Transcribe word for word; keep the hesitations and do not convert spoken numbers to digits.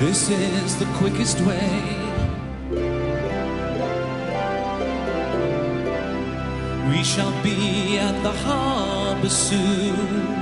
This is the quickest way. We shall be at the harbor soon.